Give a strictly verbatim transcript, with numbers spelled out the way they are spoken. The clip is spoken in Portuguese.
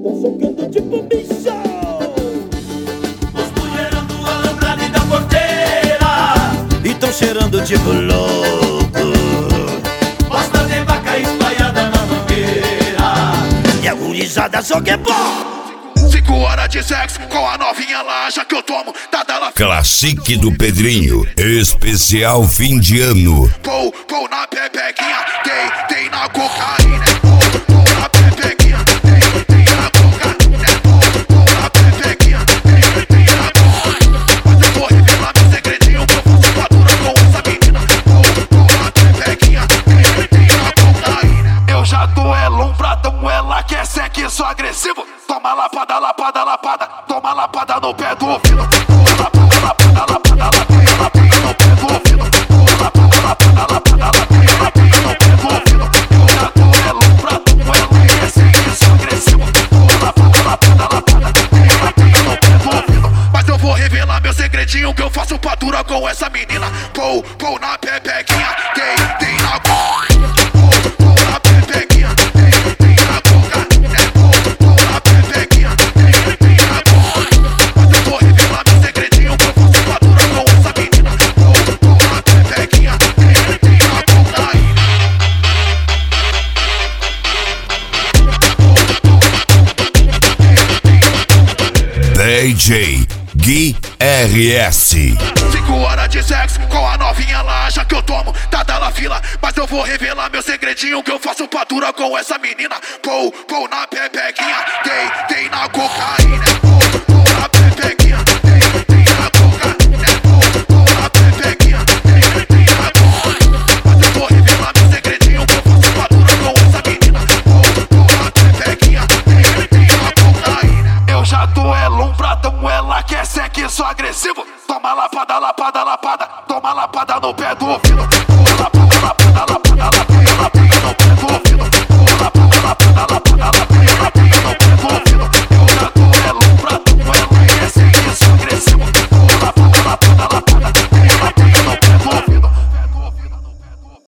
Tô socando tipo bicho. Os mulherão do alambrado e da porteira e tão cheirando tipo louco. Bosta de vaca espalhada na mangueira E a gurizada só quer bom. Cinco horas de sexo com a novinha lá, já que eu tomo, tá dela. Classique do Pedrinho, especial fim de ano. Pou, pou na pepequinha, tem, tem na cocaína. Pou, pou na pepequinha, tem, tem na cocaína. Pou, pou na pepequinha, tem, tem na cocaína. Mas eu vou revelar meu segredinho, que eu faço fatura com essa menina. Pou, pou na pepequinha, tem, tem na cocaína. Eu já duelo um pratão, ela quer sexo agressivo. Toma lapada, lapada, lapada, toma lapada no pé do ouvido. Lapada, lapada, lapada, lapada, lapada no pé do ouvido. Lapada, lapada, lapada, lapada, lapada no pé do ouvido. Eu já tô elo pra tu, ela quer sexo agressivo. Lapada, lapada, lapada, lapada no pé do ouvido. Mas eu vou revelar meu segredinho, que eu faço padura com essa menina. Pou, pou na pepequinha, tem, tem na coca. Pou, pou na pepequinha, tem, tem na coca. D J Gui R S. Cinco horas de sexo com a novinha lá, já que eu tomo, tá dela fila. Mas eu vou revelar meu segredinho, que eu faço padura com essa menina. Pou, pou na pepequinha, tem, tem na cocaína. Pou, pou na pepequinha, tem, tem na cocaína. Pou, pou na pepequinha, tem, tem na cocaína. Mas eu vou revelar meu segredinho, que eu faço padura com essa menina. Pou, pou na pepequinha, tem, tem na cocaína. Eu já duelo um pratão, ela quer sexo agressivo. Toma lapada, lapada, lapada, toma lapada no pé do ouvido.